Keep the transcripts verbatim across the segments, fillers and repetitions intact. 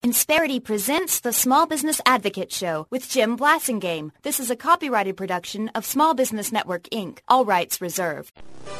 Insperity presents the Small Business Advocate Show with Jim Blasingame. This is a copyrighted production of Small Business Network, Incorporated. All rights reserved.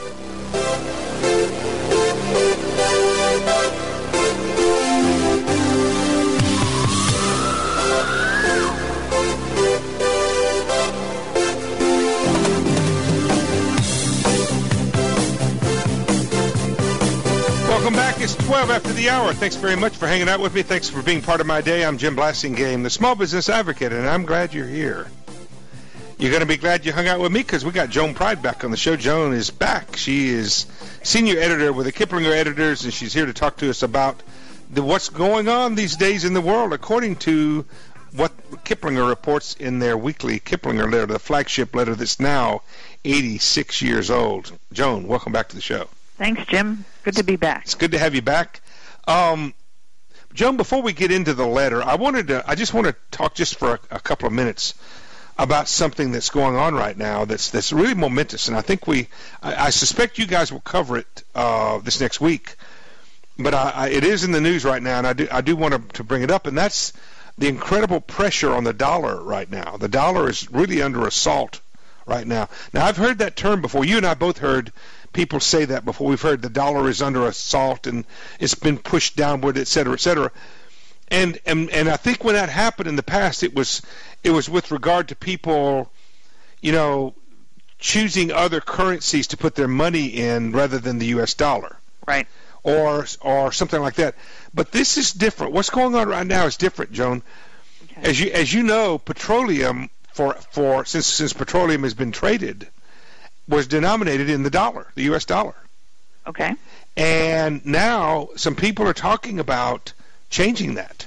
Welcome back. It's twelve after the hour. Thanks very much for hanging out with me. Thanks for being part of my day. I'm Jim Blasingame, the Small Business Advocate, and I'm glad you're here. You're going to be glad you hung out with me because we got Joan Pride back on the show. Joan is back. She is senior editor with the Kiplinger Editors, and she's here to talk to us about the, what's going on these days in the world, according to what Kiplinger reports in their weekly Kiplinger letter, the flagship letter that's now eighty-six years old. Joan, welcome back to the show. Thanks, Jim. Good to be back. It's good to have you back. Um, Joan, before we get into the letter, I wanted to, I just want to talk just for a, a couple of minutes about something that's going on right now that's that's really momentous, and I think we, I, I suspect you guys will cover it uh, this next week, but I, I, it is in the news right now, and I do I do want to, to bring it up, and that's the incredible pressure on the dollar right now. The dollar is really under assault right now. Now, I've heard that term before. You and I both heard people say that before. We've heard the dollar is under assault and it's been pushed downward, et cetera, et cetera. And and and I think when that happened in the past, it was it was with regard to people, you know, choosing other currencies to put their money in rather than the U S dollar, right? Or or something like that. But this is different. What's going on right now is different, Joan. Okay. As you as you know, petroleum for for since since petroleum has been traded, was denominated in the dollar, the U S dollar. Okay. And now some people are talking about changing that.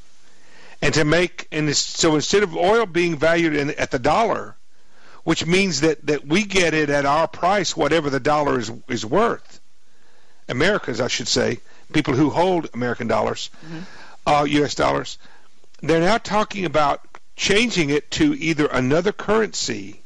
And to make, and so instead of oil being valued in, at the dollar, which means that, that we get it at our price, whatever the dollar is, is worth, Americans, I should say, people who hold American dollars, mm-hmm. uh, U S dollars, they're now talking about changing it to either another currency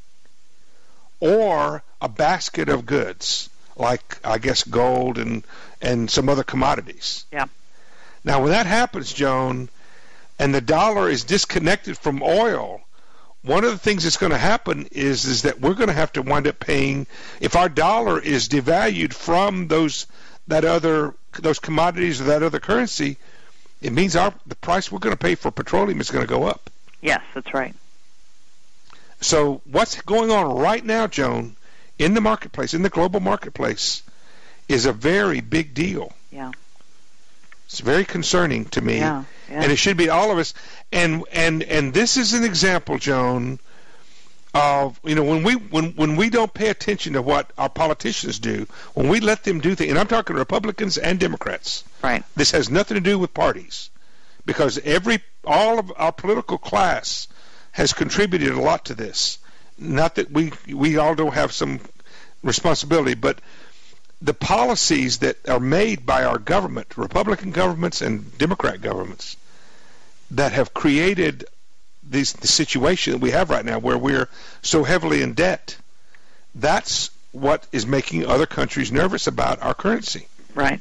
or a basket of goods, like, I guess, gold and, and some other commodities. Yeah. Now, when that happens, Joan, and the dollar is disconnected from oil, one of the things that's going to happen is, is that we're going to have to wind up paying, if our dollar is devalued from those that other those commodities or that other currency, it means our the price we're going to pay for petroleum is going to go up. Yes, that's right. So what's going on right now, Joan, in the marketplace, in the global marketplace, is a very big deal. Yeah. It's very concerning to me, yeah, yeah. and it should be all of us. And and and this is an example, Joan, of, you know, when we when when we don't pay attention to what our politicians do, when we let them do things, and I'm talking Republicans and Democrats. Right. This has nothing to do with parties, because every all of our political class has contributed a lot to this. Not that we we all don't have some responsibility, but the policies that are made by our government, Republican governments and Democrat governments, that have created this the situation that we have right now where we're so heavily in debt, that's what is making other countries nervous about our currency. Right.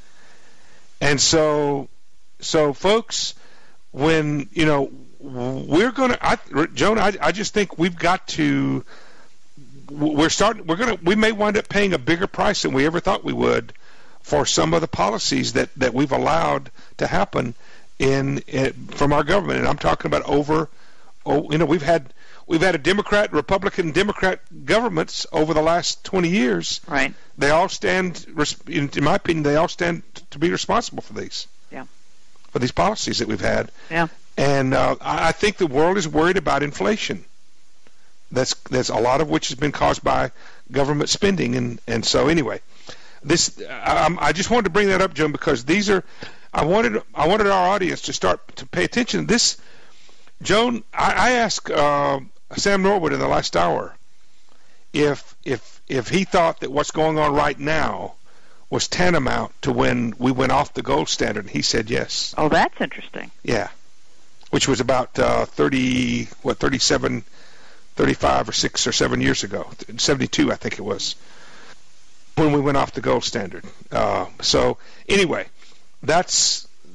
And so, so folks, when, you know, we're going to, Joan, I, I just think we've got to, we're starting, we're going to, we may wind up paying a bigger price than we ever thought we would for some of the policies that, that we've allowed to happen in, in from our government. And I'm talking about over, oh, you know, we've had, we've had a Democrat, Republican, Democrat governments over the last twenty years. Right. They all stand, in, in my opinion, they all stand to be responsible for these. Yeah. For these policies that we've had. Yeah. And uh, I think the world is worried about inflation. That's that's a lot of which has been caused by government spending, and, and so anyway, this I, I just wanted to bring that up, Joan, because these are I wanted I wanted our audience to start to pay attention. This, Joan, I, I asked uh, Sam Norwood in the last hour if if if he thought that what's going on right now was tantamount to when we went off the gold standard, and he said yes. Oh, that's interesting. Yeah, which was about uh, thirty what thirty-seven. thirty-five or six or seven years ago, seventy-two I think it was, when we went off the gold standard. Uh, so anyway, that's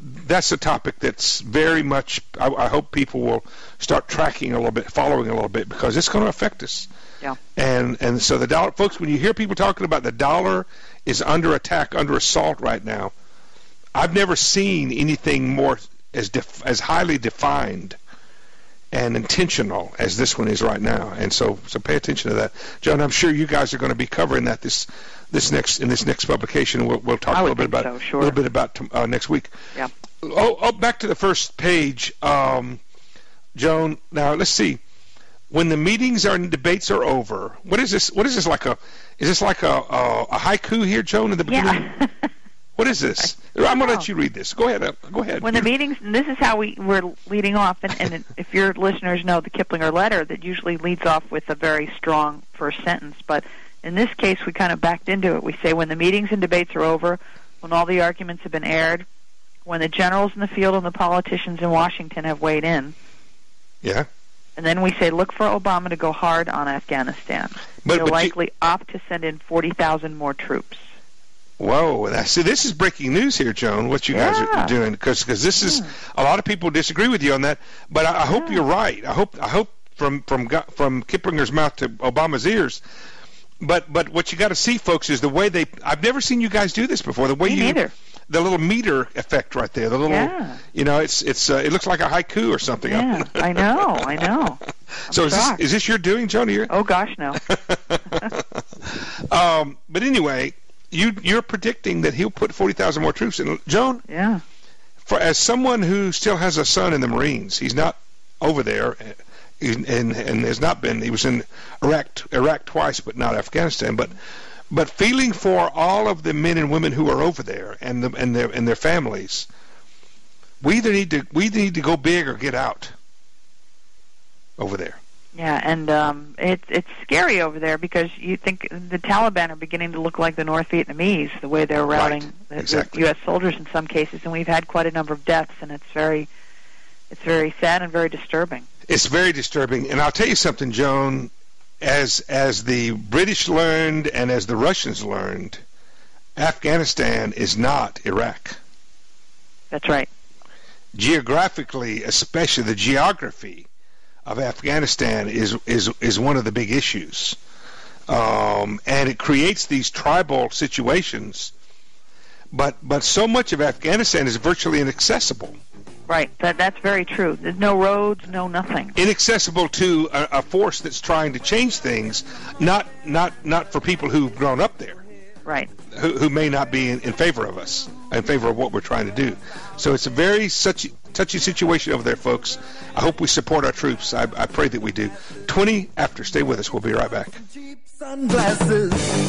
that's a topic that's very much, I, I hope people will start tracking a little bit, following a little bit, because it's going to affect us. Yeah. And and so the dollar, folks, when you hear people talking about the dollar is under attack, under assault right now, I've never seen anything more as def, as highly defined and intentional as this one is right now. And so so pay attention to that. John, I'm sure you guys are going to be covering that this this next in this next publication. We'll we'll talk I a would little bit think about so, sure. a little bit about uh, next week. Yeah. Oh, oh, back to the first page, um, Joan. Now let's see. When the meetings are and debates are over, what is this? What is this like a? Is this like a a, a haiku here, Joan, in the beginning? Yeah. What is this? I'm going to let you read this. Go ahead. uh, Go ahead. When the meetings, and this is how we we're leading off, and, and if your listeners know the Kiplinger letter, that usually leads off with a very strong first sentence. But in this case, we kind of backed into it. We say, when the meetings and debates are over, when all the arguments have been aired, when the generals in the field and the politicians in Washington have weighed in. Yeah. And then we say, look for Obama to go hard on Afghanistan. But, He'll but likely you, opt to send in forty thousand more troops. Whoa! See, this is breaking news here, Joan. What you guys yeah. are doing, because this is yeah. a lot of people disagree with you on that. But I, I hope yeah. you're right. I hope I hope from from from Kiplinger's mouth to Obama's ears. But but what you got to see, folks, is the way they. I've never seen you guys do this before. The way Me you. neither. The little meter effect right there. The little. Yeah. You know, it's it's uh, it looks like a haiku or something. Yeah, I know, I know. I'm so is shocked. this is this your doing, Joan? Or your... Oh gosh, no. um, but anyway. You, you're predicting that he'll put forty thousand more troops in. Joan, yeah. For as someone who still has a son in the Marines, he's not over there, and, and, and has not been. He was in Iraq, Iraq twice, but not Afghanistan. But, but feeling for all of the men and women who are over there and the, and their and their families, we either need to we either need to go big or get out over there. Yeah, and um, it's it's scary over there because you think the Taliban are beginning to look like the North Vietnamese, the way they're routing right. the, exactly. the U S soldiers in some cases, and we've had quite a number of deaths, and it's very, it's very sad and very disturbing. It's very disturbing, and I'll tell you something, Joan. As as the British learned and as the Russians learned, Afghanistan is not Iraq. That's right. Geographically, especially the geography of Afghanistan is is is one of the big issues, um, and it creates these tribal situations. But but so much of Afghanistan is virtually inaccessible. Right. That that's very true. There's no roads, no nothing. Inaccessible to a, a force that's trying to change things, not not not for people who've grown up there. Right. Who, who may not be in, in favor of us, in favor of what we're trying to do. So it's a very such touchy situation over there, folks. I hope we support our troops. I, I pray that we do. twenty after. Stay with us. We'll be right back. Sunglasses.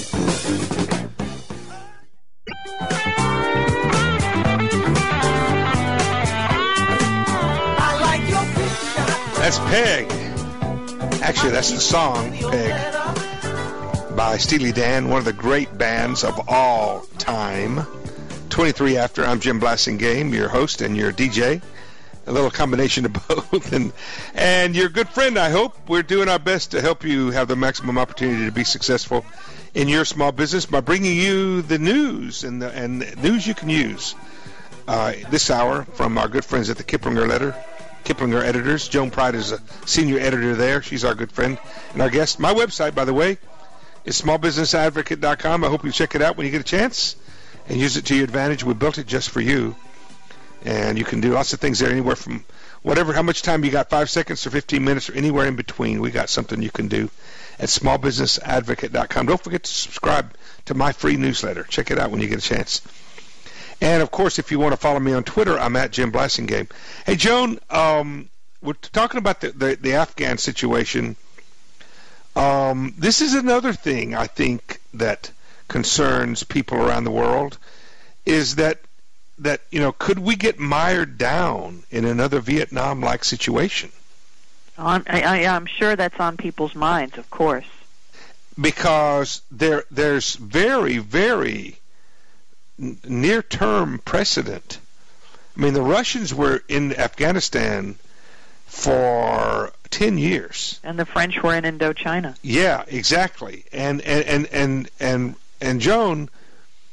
That's Peg. Actually, that's the song, Peg, by Steely Dan, one of the great bands of all time. twenty-three after. I'm Jim Blasingame, your host and your D J. A little combination of both. And and your good friend, I hope. We're doing our best to help you have the maximum opportunity to be successful in your small business by bringing you the news and the, and the news you can use uh, this hour from our good friends at the Kiplinger Letter. Kiplinger Editors. Joan Pride is a senior editor there. She's our good friend and our guest. My website, by the way, is small business advocate dot com. I hope you check it out when you get a chance and use it to your advantage. We built it just for you. And you can do lots of things there, anywhere from whatever, how much time you got, five seconds or fifteen minutes or anywhere in between. We got something you can do at small business advocate dot com. Don't forget to subscribe to my free newsletter. Check it out when you get a chance. And, of course, if you want to follow me on Twitter, I'm at Jim Blasingame. Hey, Joan, um, we're talking about the, the, the Afghan situation. Um, this is another thing I think that concerns people around the world, is that, that you know, could we get mired down in another Vietnam-like situation? On, I, I, I'm sure that's on people's minds, of course. Because there, there's very, very near-term precedent. I mean, the Russians were in Afghanistan for ten years, and the French were in Indochina. Yeah, exactly. And and and and and, and Joan,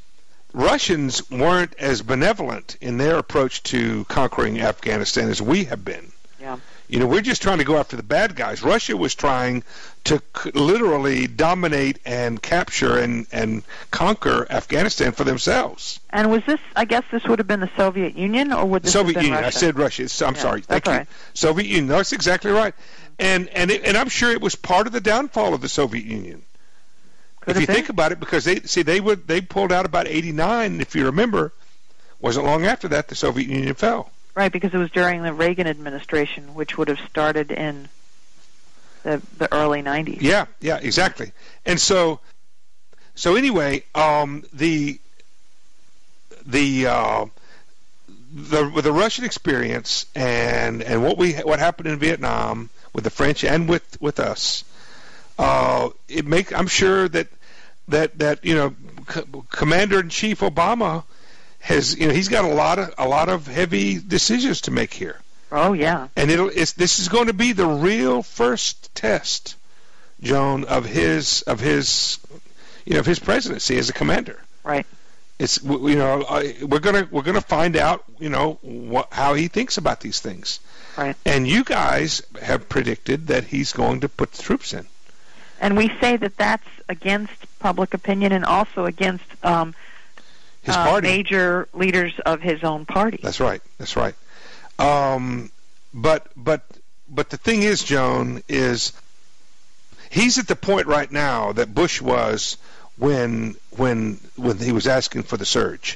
Russians weren't as benevolent in their approach to conquering Afghanistan as we have been. Yeah. You know, we're just trying to go after the bad guys. Russia was trying to c- literally dominate and capture and, and conquer Afghanistan for themselves. And was this, I guess this would have been the Soviet Union, or would this Soviet have been Union. Russia? I said Russia. It's, I'm yeah, sorry. Thank you. Right. Soviet Union. No, that's exactly right. And and it, and I'm sure it was part of the downfall of the Soviet Union. Could if you been. think about it, because they see they would they pulled out about eighty-nine. If you remember, wasn't long after that the Soviet Union fell. Right, because it was during the Reagan administration, which would have started in the the early nineties. Yeah, yeah, exactly. And so, so anyway, um, the the uh, the the Russian experience and and what we what happened in Vietnam with the French and with with us, uh, it make I'm sure that that that you know C- Commander in Chief Obama has you know he's got a lot of a lot of heavy decisions to make here. Oh yeah. And it'll it's this is going to be the real first test, Joan, of his of his you know of his presidency as a commander. Right. It's you know we're gonna we're gonna find out you know what, how he thinks about these things. Right. And you guys have predicted that he's going to put the troops in. And we say that that's against public opinion and also against um, His uh, party. major leaders of his own party. That's right. That's right. Um, but but but the thing is, Joan, is he's at the point right now that Bush was when when when he was asking for the surge.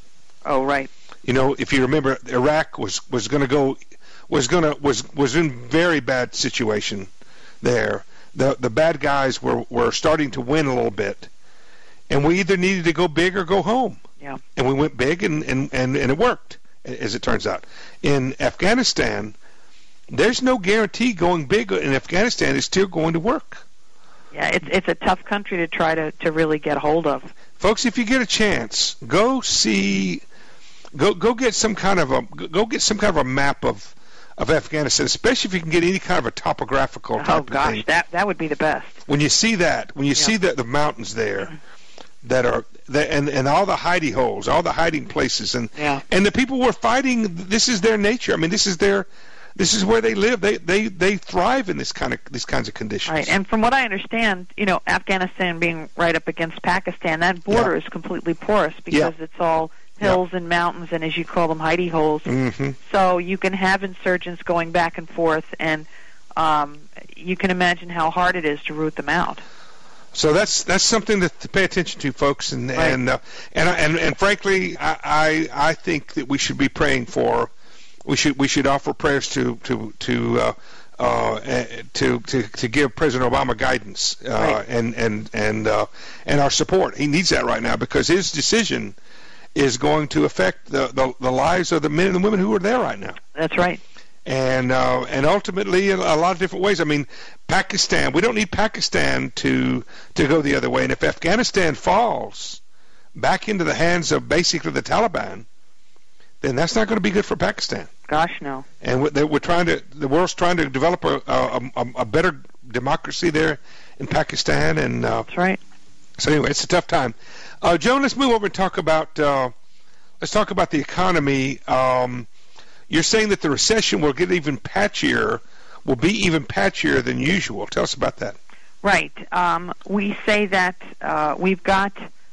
Oh right. You know, if you remember, Iraq was was going to go was going to was was in very bad situation there. The the bad guys were were starting to win a little bit, and we either needed to go big or go home. Yeah. And we went big, and, and, and, and it worked, as it turns out. In Afghanistan, there's no guarantee going big in Afghanistan is still going to work. Yeah, it's it's a tough country to try to, to really get hold of. Folks, if you get a chance, go see, go go get some kind of a go get some kind of a map of of Afghanistan, especially if you can get any kind of a topographical type Oh of gosh, thing. that that would be the best. When you see that, when you Yeah. see the the mountains there. That are that, and and all the hidey holes, all the hiding places, and Yeah. and the people were fighting. This is their nature. I mean, this is their, this is where they live. They they they thrive in this kind of these kinds of conditions. Right, and from what I understand, you know, Afghanistan being right up against Pakistan, that border Yeah. is completely porous because Yeah. it's all hills and mountains, and as you call them, hidey holes. Mm-hmm. So you can have insurgents going back and forth, and um, you can imagine how hard it is to root them out. So that's that's something to, to pay attention to, folks, and Right. and, uh, and and and frankly, I, I I think that we should be praying for. We should we should offer prayers to to to. Uh, Uh, to, to to give President Obama guidance uh, Right. and and and uh, and our support. He needs that right now because his decision is going to affect the, the, the lives of the men and women who are there right now. That's right. And uh, and ultimately in a lot of different ways. I mean, Pakistan. We don't need Pakistan to to go the other way. And if Afghanistan falls back into the hands of basically the Taliban, then that's not going to be good for Pakistan. Gosh, no. And we're, we're trying to, the world's trying to develop a, a, a, a better democracy there in Pakistan. And uh, That's right. so anyway, it's a tough time. Uh, Joan, let's move over and talk about uh, let's talk about the economy. Um, you're saying that the recession will get even patchier, will be even patchier than usual. Tell us about that. Right. Um, we say that uh, we've got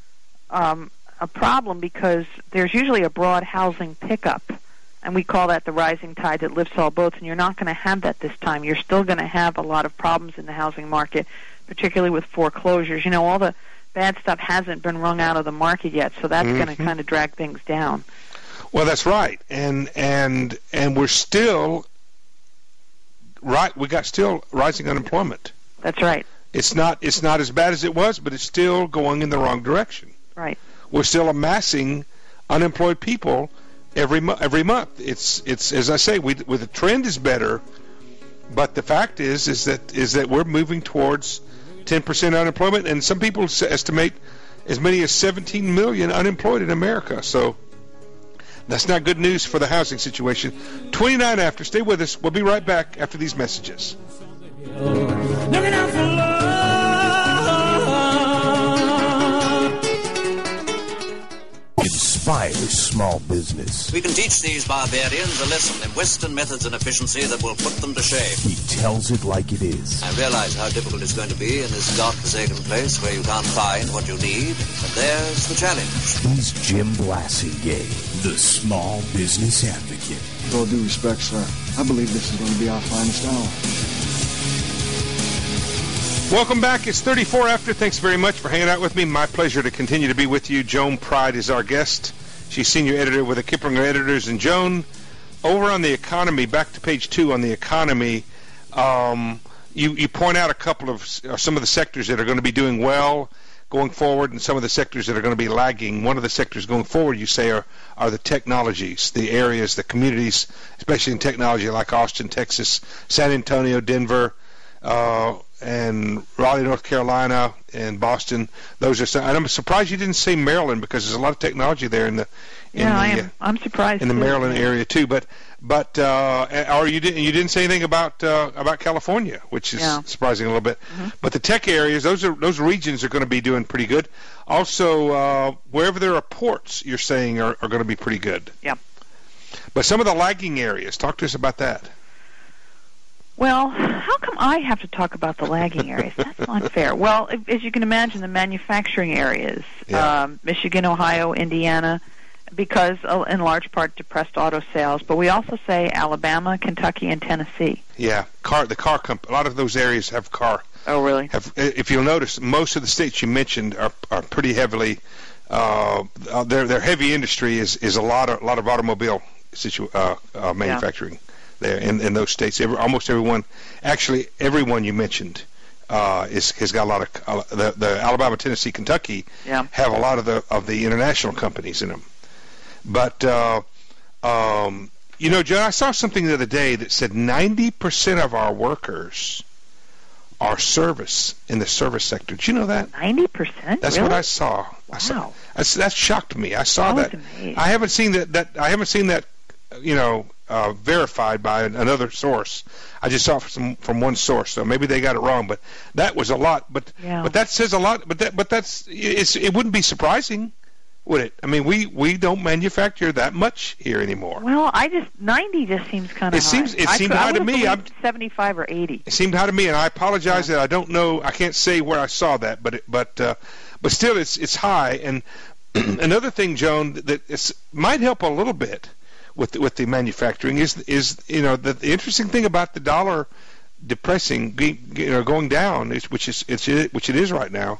um, a problem because there's usually a broad housing pickup, and we call that the rising tide that lifts all boats, and you're not going to have that this time. You're still going to have a lot of problems in the housing market, particularly with foreclosures. You know, all the bad stuff hasn't been wrung out of the market yet, so that's Mm-hmm. going to kind of drag things down. Well, that's right, and and and we're still right. We got still rising unemployment. That's right. It's not it's not as bad as it was, but it's still going in the wrong direction. Right. We're still amassing unemployed people every mo- every month. It's it's as I say, we, we the trend is better, but the fact is is that is that we're moving towards ten percent unemployment, and some people s- estimate as many as seventeen million unemployed in America. So that's not good news for the housing situation. twenty-nine after. Stay with us. We'll be right back after these messages. Looking out for love. inspires small business. We can teach these barbarians a lesson in Western methods and efficiency that will put them to shame. He tells it like it is. I realize how difficult it's going to be in this godforsaken place where you can't find what you need, but there's the challenge. He's Jim Blasingame, the small business advocate. With all due respect, sir, I believe this is going to be our finest hour. Welcome back. It's thirty-four after. Thanks very much for hanging out with me. My pleasure to continue to be with you. Joan Pride is our guest. She's senior editor with the Kiplinger Editors. And Joan, over on the economy, back to page two on the economy, um, you, you point out a couple of uh, some of the sectors that are going to be doing well going forward and some of the sectors that are going to be lagging. One of the sectors going forward, you say, are, are the technologies, the areas, the communities, especially in technology like Austin, Texas, San Antonio, Denver, uh, and Raleigh, North Carolina, and Boston. Those are some, and I'm surprised you didn't say Maryland because there's a lot of technology there in the in yeah, the, I am. I'm surprised in the too. Maryland area too. But but uh, or you didn't you didn't say anything about uh, about California, which is yeah. surprising a little bit. Mm-hmm. But the tech areas, those are those regions are going to be doing pretty good. Also, uh, wherever there are ports, you're saying are, are going to be pretty good. Yeah. But some of the lagging areas, talk to us about that. Well, how come I have to talk about the lagging areas? That's not fair. Well, as you can imagine, the manufacturing areas, Yeah. um, Michigan, Ohio, Indiana, because uh, in large part depressed auto sales. But we also say Alabama, Kentucky, and Tennessee. Yeah, car the car comp- a lot of those areas have car. Oh, really? Have, if you'll notice, most of the states you mentioned are are pretty heavily. Uh, their their heavy industry is, is a lot of a lot of automobile situ- uh, uh, manufacturing. Yeah. There in, in those states, Every, almost everyone, actually everyone you mentioned, uh, is has got a lot of uh, the the Alabama, Tennessee, Kentucky yeah. have a lot of the of the international companies in them. But uh, um, you know, John, I saw something the other day that said ninety percent of our workers are service in the service sector. Did you know that? Ninety percent. That's really? what I saw. Wow. I saw that's, that shocked me. I saw I was that. amazed. I haven't seen that. That I haven't seen that. You know. Uh, verified by another source. I just saw it from from one source, so maybe they got it wrong. But that was a lot. But yeah. but that says a lot. But that but that's it's it wouldn't be surprising, would it? I mean, we, we don't manufacture that much here anymore. Well, I just ninety just seems kind of It seems it I seemed could, high I to me. I'm, seventy-five or eighty. It seemed high to me, and I apologize yeah. that I don't know. I can't say where I saw that, but it, but uh, but still, it's it's high. And another thing, Joan, that it's, might help a little bit with the, with the manufacturing is is you know the, the interesting thing about the dollar depressing, you know, going down, is, which is it's which it is right now,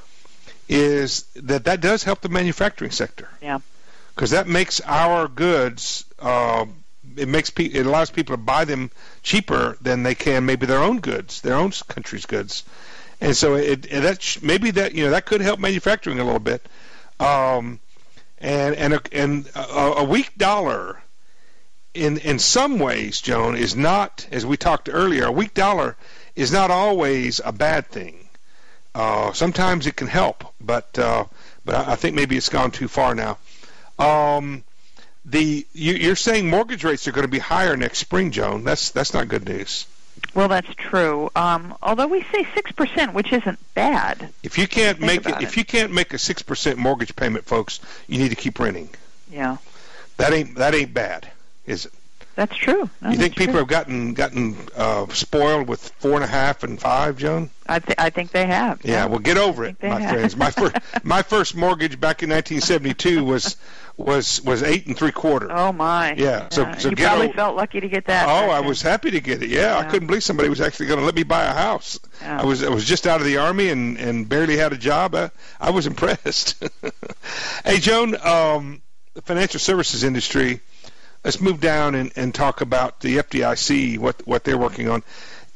is that that does help the manufacturing sector. Yeah. Because that makes our goods, uh, it makes pe- it allows people to buy them cheaper than they can maybe their own goods, their own country's goods, and so it, it that sh- maybe that you know that could help manufacturing a little bit. Um, And and a, and a, a weak dollar, in in some ways, Joan, is not, as we talked earlier, a weak dollar is not always a bad thing. Uh, sometimes it can help, but uh, but I, I think maybe it's gone too far now. Um, the you, you're saying mortgage rates are going to be higher next spring, Joan. That's that's not good news. Well, that's true. Um, although we say six percent, which isn't bad. If you can't Think make it, about if it. you can't make a six percent mortgage payment, folks, you need to keep renting. Yeah, That ain't that ain't bad, is it? that's true. No, You think that's people true. have gotten gotten uh, spoiled with four and a half and five, Joan? I, th- I think they have. Yeah, well, get over I it, think they my have. friends. My first my first mortgage back in nineteen seventy-two was was was eight and three quarter. Oh my. Yeah, so- so you get probably o- felt lucky to get that. Oh, back I then. was happy to get it. Yeah, I Yeah. couldn't believe somebody was actually going to let me buy a house. Yeah. I was I was just out of the army and, and barely had a job. I, I was impressed. Hey, Joan, um, the financial services industry. Let's move down and, and talk about the F D I C, what what they're working on.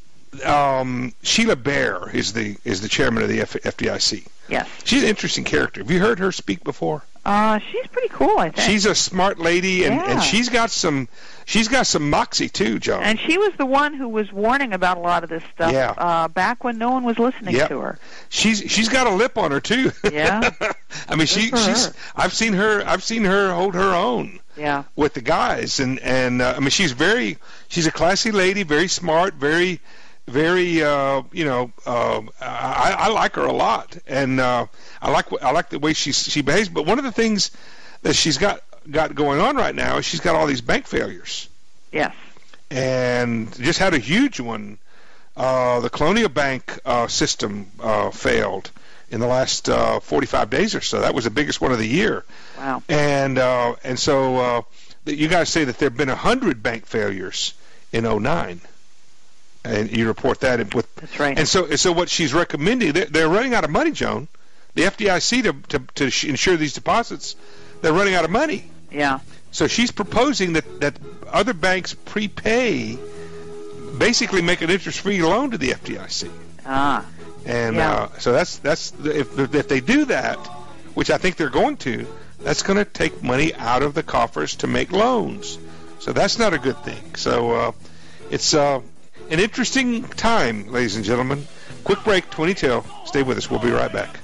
Um, Sheila Bair is the is the chairman of the F- FDIC. Yes. She's an interesting character. Have you heard her speak before? Uh, she's pretty cool, I think. She's a smart lady, and, Yeah. and she's got some she's got some moxie too, Joan. And she was the one who was warning about a lot of this stuff Yeah. uh, back when no one was listening Yep. to her. She's she's got a lip on her too. Yeah. I mean, she Good for she's her. I've seen her I've seen her hold her own Yeah. with the guys, and and uh, I mean, she's very she's a classy lady, very smart, very very uh, you know uh, I, I like her a lot, and uh, I like I like the way she she behaves. But one of the things that she's got got going on right now is she's got all these bank failures. Yes. And just had a huge one. Uh, the Colonial Bank uh, system uh, failed in the last uh, forty-five days or so. That was the biggest one of the year. Wow. And uh, and so uh, you guys say that there have been one hundred bank failures in oh nine. And you report that with. That's right. And so so what she's recommending, they're, they're running out of money, Joan. The F D I C to, to, to insure these deposits, they're running out of money. Yeah. So she's proposing that, that other banks prepay, basically make an interest-free loan to the F D I C. Ah. And yeah. uh, so that's that's if if they do that, which I think they're going to, that's going to take money out of the coffers to make loans. So that's not a good thing. So uh, it's uh, an interesting time, ladies and gentlemen. Quick break, twenty till. Stay with us. We'll be right back.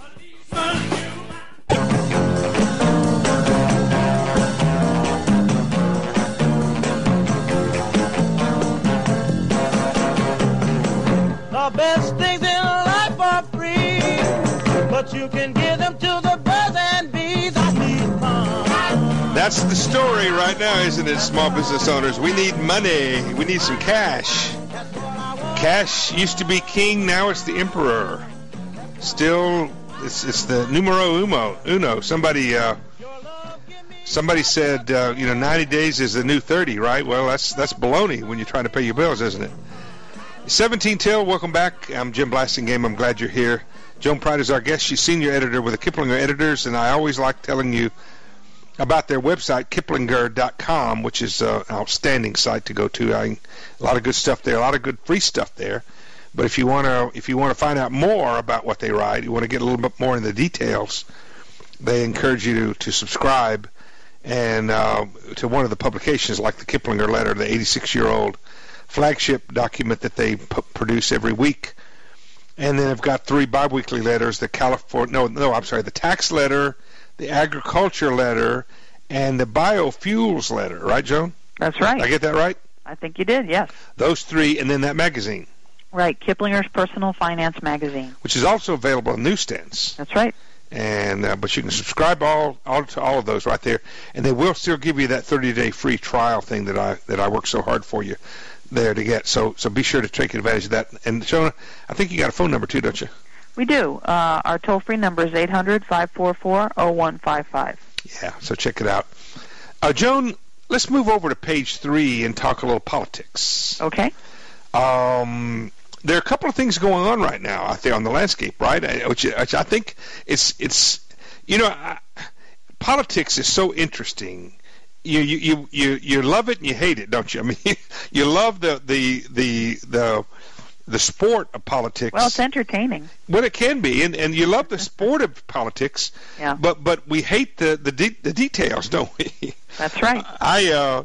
The best things in life are free, but you can give them to the birds and bees. I need fun. That's the story right now, isn't it, small business owners? We need money. We need some cash. Cash used to be king, now it's the emperor. Still, it's it's the numero uno. Uno. Somebody uh, somebody said, uh, you know, ninety days is the new thirty, right? Well, that's that's baloney when you're trying to pay your bills, isn't it? seventeen till, welcome back. I'm Jim Blasingame. I'm glad you're here. Joan Pride is our guest. She's senior editor with the Kiplinger Editors, and I always like telling you about their website, kiplinger dot com, which is uh, an outstanding site to go to. I, a lot of good stuff there, a lot of good free stuff there. But if you want to, if you want to find out more about what they write, you want to get a little bit more in the details, they encourage you to, to subscribe and uh, to one of the publications, like the Kiplinger Letter, the eighty-six-year-old flagship document that they p- produce every week. And then I've got three biweekly letters: the California, no, no, I'm sorry, the tax letter, the agriculture letter, and the biofuels letter. Right, Joan? That's right. Did I get that right? I think you did, yes. Those three, and then that magazine. Right, Kiplinger's Personal Finance Magazine. Which is also available on newsstands. That's right. And uh, but you can subscribe all, all to all of those right there, and they will still give you that thirty-day free trial thing that I that I worked so hard for you there to get. So so be sure to take advantage of that. And Shona, I think you got a phone number too, don't you? We do. Uh, our toll-free number is eight hundred, five four four, oh one five five. Yeah, so check it out. Uh, Joan, let's move over to page three and talk a little politics. Okay. Um, there are a couple of things going on right now out there on the landscape, right? Which, which I think it's it's you know, I, politics is so interesting. You you you you you love it and you hate it, don't you? I mean, you love the the the the the sport of politics. Well, it's entertaining. Well, it can be, and, and you love the sport of politics. Yeah. But but we hate the the, de- the details, don't we? That's right. I uh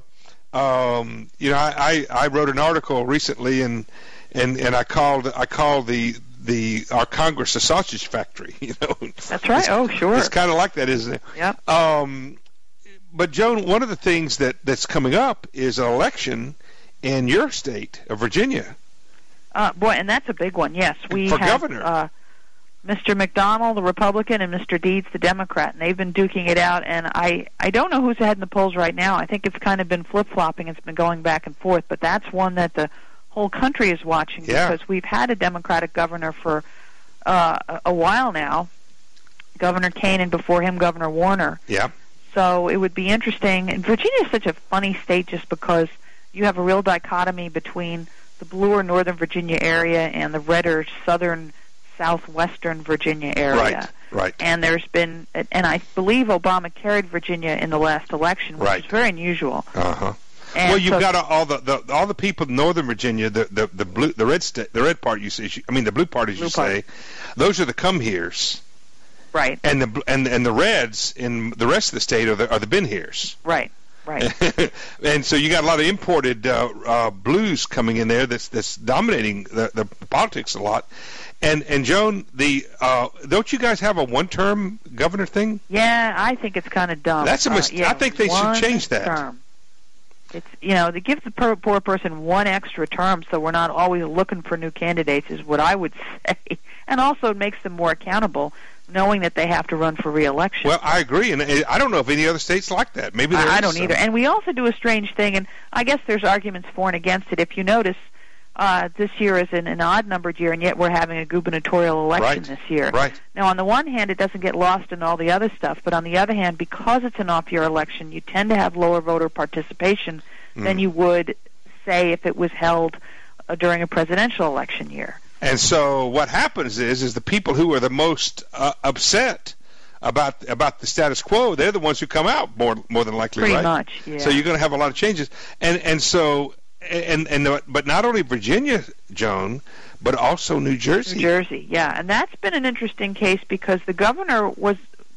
um you know I, I, I wrote an article recently and and and I called I called the the our Congress a sausage factory. You know. That's right. It's, oh, sure. It's kind of like that, isn't it? Yeah. Um, but Joan, one of the things that that's coming up is an election in your state of Virginia. Uh, boy, and that's a big one. Yes, we for have governor. Uh, Mister McDonnell, the Republican, and Mister Deeds, the Democrat, and they've been duking it out. And I, I don't know who's ahead in the polls right now. I think it's kind of been flip-flopping. It's been going back and forth. But that's one that the whole country is watching yeah. because we've had a Democratic governor for uh, a while now, Governor Kane, and before him, Governor Warner. Yeah. So it would be interesting. And Virginia is such a funny state just because you have a real dichotomy between the bluer northern Virginia area and the redder southern southwestern Virginia area. Right, right. And there's been, and I believe Obama carried Virginia in the last election, which right. is very unusual. Uh-huh. And well, you've so, got all the, the all the people in northern Virginia, the the the blue, the red sta- the red part you say, I mean the blue part as blue you part. say, those are the come heres. Right. And the and and the reds in the rest of the state are the are the been heres. Right. Right. And so you got a lot of imported uh, uh, blues coming in there that's that's dominating the, the politics a lot. And and Joan, the uh, don't you guys have a one-term governor thing? Yeah, I think it's kind of dumb. That's a mistake. Uh, yeah, I think they should change that. Term. It's you know, to give the poor, poor person one extra term, so we're not always looking for new candidates, is what I would say. And also, it makes them more accountable. knowing that they have to run for re-election. Well, I agree, and I don't know if any other states like that. Maybe there I, is I don't some. either. And we also do a strange thing, and I guess there's arguments for and against it. If you notice, uh, this year is an, an odd-numbered year, and yet we're having a gubernatorial election Right. this year. Right. Now, on the one hand, it doesn't get lost in all the other stuff, but on the other hand, because it's an off-year election, you tend to have lower voter participation Mm. than you would, say, if it was held uh, during a presidential election year. And so what happens is, is the people who are the most uh, upset about about the status quo, they're the ones who come out more more than likely, Pretty right? much, yeah. So you're going to have a lot of changes, and and so and and the, but not only Virginia, Joan, but also New Jersey. New Jersey, yeah, and that's been an interesting case because the governor was,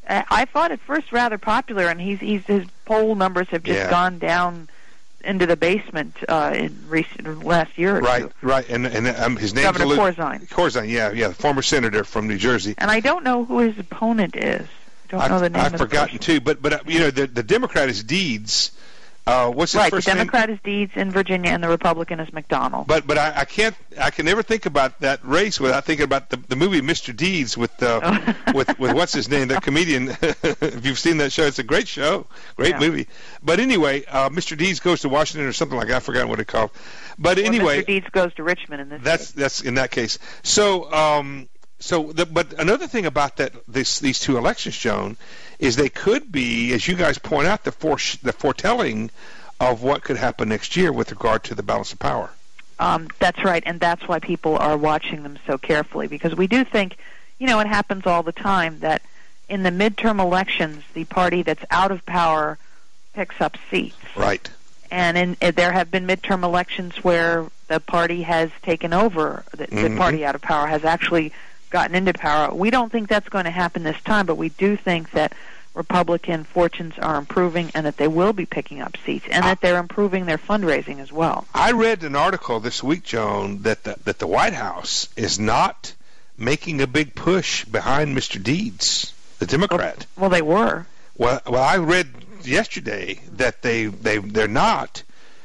I thought at first rather popular, and he's he's his poll numbers have just Yeah. gone down into the basement uh, in recent last year or Right, two. right, and and um, his name's Governor Lu- Corzine. Corzine, yeah, yeah, the former senator from New Jersey. And I don't know who his opponent is. I don't I've, know the name I've of the forgotten person. too, but but uh, you know the the Democrat is Deeds. Uh, what's his Right, the first name? Democrat is Deeds in Virginia, and the Republican is McDonald. But but I, I can't I can never think about that race without thinking about the the movie Mister Deeds with uh, Oh. with with what's his name, that comedian. If you've seen that show, it's a great show, great Yeah. movie. But anyway, uh, Mister Deeds goes to Washington or something like that. I forgot what it called. But Well, anyway, Mister Deeds goes to Richmond in this that's case. that's in that case. So um so the, but another thing about that this these two elections, Joan, is they could be, as you guys point out, the fore, the foretelling of what could happen next year with regard to the balance of power. Um, that's right, and that's why people are watching them so carefully, because we do think, you know, it happens all the time that in the midterm elections, the party that's out of power picks up seats. Right. And in, uh, there have been midterm elections where the party has taken over, the, Mhm. the party out of power has actually gotten into power. We don't think that's going to happen this time, but we do think that Republican fortunes are improving and that they will be picking up seats and that they're improving their fundraising as well. I read an article this week, Joan, that the, that the White House is not making a big push behind Mister Deeds, the Democrat. Well, they were. Well, well, I read yesterday that they they they're not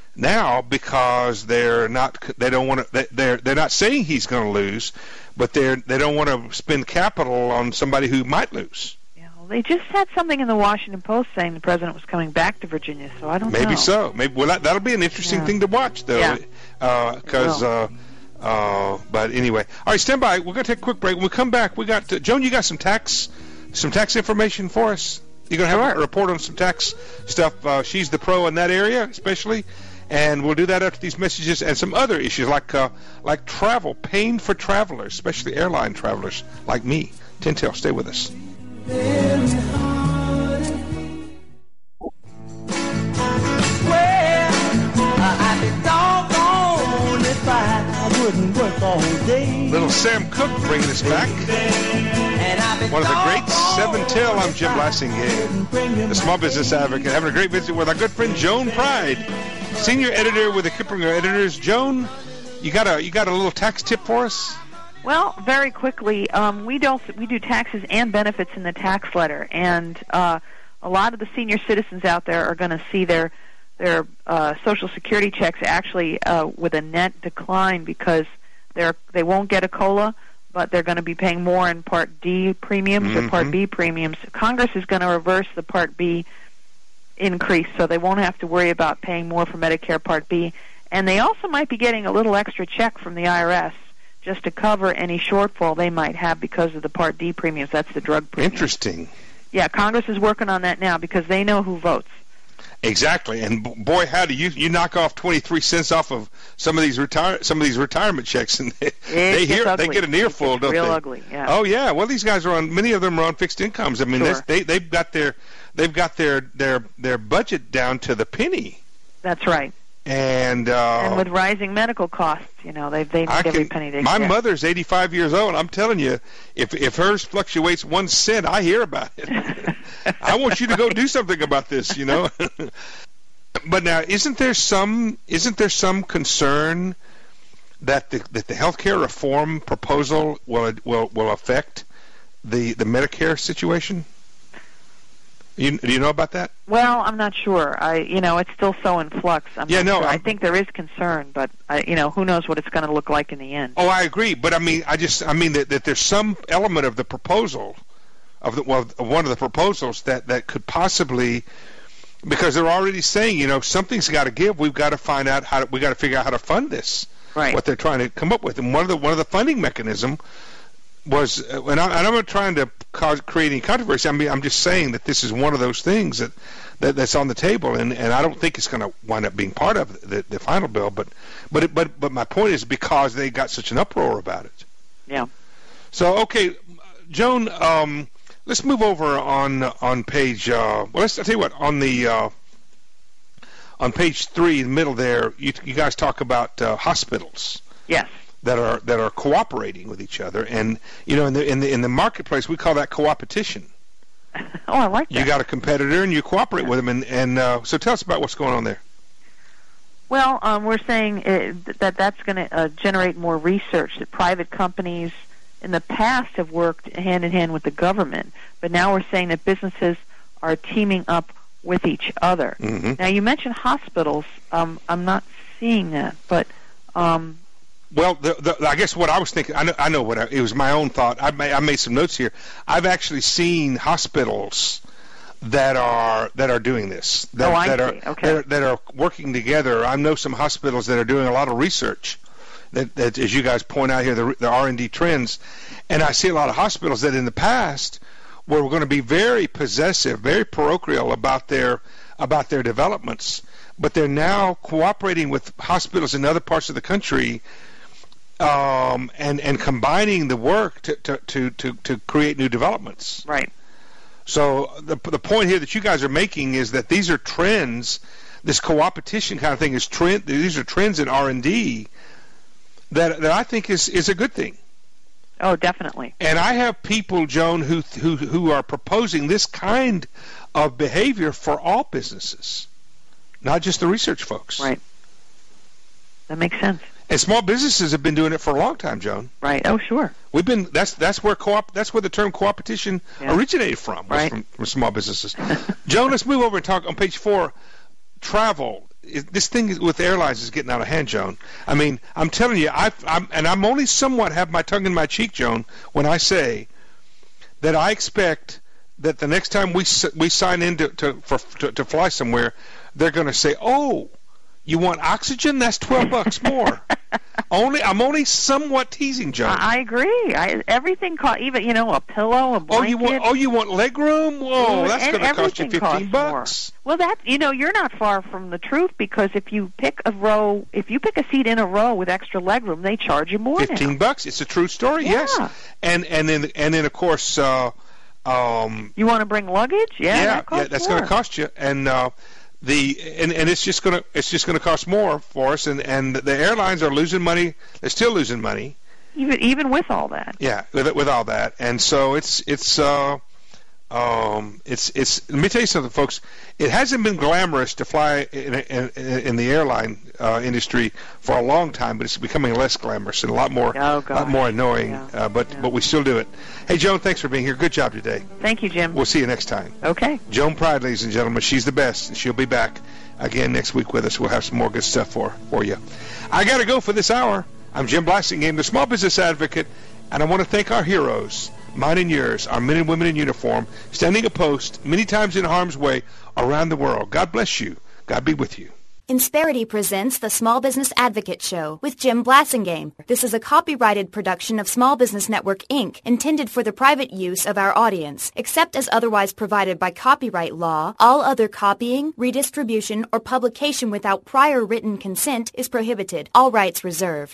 now because they're not they don't want to they're they're not saying he's going to lose, but they're they don't want to spend capital on somebody who might lose. Yeah, well, they just had something in the Washington Post saying the president was coming back to Virginia, so I don't know. Maybe so. Maybe well that, that'll be an interesting Yeah. thing to watch, though, Yeah. because. It Uh, uh, but anyway, all right, stand by. We're going to take a quick break. When we come back, we got uh, Joan. You got some tax, some tax information for us. You're going to have Sure. a report on some tax stuff. Uh, she's the pro in that area, especially, and we'll do that after these messages and some other issues like uh, like travel, paying for travelers, especially airline travelers like me. Tintel, stay with us. Little Sam Cooke bringing us back. One of the greats, Seven Till. I'm Jim Blasingame, the Small Business Advocate, having a great visit with our good friend Joan Pride, senior editor with the Kiplinger Editors. Joan, you got a you got a little tax tip for us? Well, very quickly, um, we do we do taxes and benefits in the tax letter, and uh, a lot of the senior citizens out there are going to see their their uh, Social Security checks actually uh, with a net decline because they're they won't get a COLA, but they're going to be paying more in Part D premiums Mm-hmm. or Part B premiums. Congress is going to reverse the Part B increase, so they won't have to worry about paying more for Medicare Part B, and they also might be getting a little extra check from the I R S just to cover any shortfall they might have because of the Part D premiums. That's the drug premiums. Interesting. Yeah, Congress is working on that now because they know who votes. Exactly, and b- boy, how do you you knock off twenty-three cents off of some of these retire some of these retirement checks, and they, they gets hear ugly. they get an earful, It gets don't real they? ugly, yeah. Oh yeah, well these guys are on many of them are on fixed incomes. I mean, Sure. they they they've got their they've got their their their budget down to the penny, That's right. and uh, And with rising medical costs, you know, they they need I every can, penny they my get. mother's eighty-five years old. I'm telling you, if if hers fluctuates one cent, I hear about it. I want you to go do something about this, you know. But now, isn't there some isn't there some concern that the that the healthcare reform proposal will will will affect the the Medicare situation? You, do you know about that? Well, I'm not sure. I, you know, it's still so in flux. I'm Yeah, not no, sure. I I'm- think there is concern, but I, you know, who knows what it's going to look like in the end. Oh, I agree, but I mean, I just I mean that, that there's some element of the proposal of, the, well, of one of the proposals that, that could possibly, because they're already saying, you know, something's got to give. We've got to find out how to, we got to figure out how to fund this. Right. What they're trying to come up with, and one of the one of the funding mechanism was, uh, and, I, and I'm not trying to cause create any controversy. I mean, I'm just saying that this is one of those things that, that that's on the table, and, and I don't think it's going to wind up being part of the, the final bill. But but it, but but my point is because they got such an uproar about it. Yeah. So okay, Joan, um, let's move over on on page. Uh, well, let's I'll tell you what on the. Uh, On page three, in the middle there, you, you guys talk about uh, hospitals. Yes. That are that are cooperating with each other, and you know, in the in the in the marketplace, we call that co-opetition. Oh, I like that. You got a competitor, and you cooperate Yeah. with them, and and uh, so tell us about what's going on there. Well, um, we're saying uh, that that's going to uh, generate more research. That private companies in the past have worked hand in hand with the government, but now we're saying that businesses are teaming up with each other. Mm-hmm. Now, you mentioned hospitals. Um, I'm not seeing that, but um, well, the, the, I guess what I was thinking, I know, I know what I, it was my own thought. I made, I made some notes here. I've actually seen hospitals that are that are doing this. That, oh, I that see. Are, okay. that are, that are working together. I know some hospitals that are doing a lot of research. That, that as you guys point out here, the, the R and D trends, and I see a lot of hospitals that in the past were going to be very possessive, very parochial about their about their developments, but they're now cooperating with hospitals in other parts of the country, um, and and combining the work to, to, to, to, to create new developments. Right. So the the point here that you guys are making is that these are trends. This co-opetition kind of thing is trend. These are trends in R and D that that I think is is a good thing. Oh, definitely. And I have people, Joan, who who who are proposing this kind of behavior for all businesses, not just the research folks. Right. That makes sense. And small businesses have been doing it for a long time, Joan. Right. Oh, sure. We've been that's that's where co-op that's where the term co-opetition Yeah. originated from, was Right. from, from small businesses. Joan, let's move over and talk on page four. Travel. This thing with airlines is getting out of hand, Joan. I mean, I'm telling you, I've, I'm, and I'm only somewhat have my tongue in my cheek, Joan, when I say that I expect that the next time we we sign in to to, for, to, to fly somewhere, they're going to say, "Oh, you want oxygen? That's twelve bucks more." Only I'm only somewhat teasing, Joan. I, I agree. I, everything cost, even you know, a pillow, a blanket. Oh, you want oh you want leg room? Whoa, that's and going to cost you everything fifteen costs bucks. More. Well, that you know, you're not far from the truth because if you pick a row, if you pick a seat in a row with extra leg room, they charge you more. Fifteen now. bucks. It's a true story. Yeah. Yes. And and then and then of course. Uh, um, you want to bring luggage? Yeah, yeah, that costs yeah, that's more. going to cost you, and uh, the and, and it's just going to it's just going to cost more for us, and, and the airlines are losing money. They're still losing money. Even even with all that. Yeah, with with all that, and so it's it's uh, um, it's it's. Let me tell you something, folks. It hasn't been glamorous to fly in in, in the airline uh, industry for a long time, but it's becoming less glamorous and a lot more Oh, a lot more annoying. Yeah. Uh, but Yeah. but we still do it. Hey, Joan, thanks for being here. Good job today. Thank you, Jim. We'll see you next time. Okay. Joan Pride, ladies and gentlemen, she's the best, and she'll be back again next week with us. We'll have some more good stuff for for you. I got to go for this hour. I'm Jim Blassingame, the Small Business Advocate, and I want to thank our heroes, mine and yours, our men and women in uniform, standing a post many times in harm's way around the world. God bless you. God be with you. Insperity presents the Small Business Advocate Show with Jim Blassingame. This is a copyrighted production of Small Business Network, Incorporated, intended for the private use of our audience. Except as otherwise provided by copyright law, all other copying, redistribution, or publication without prior written consent is prohibited. All rights reserved.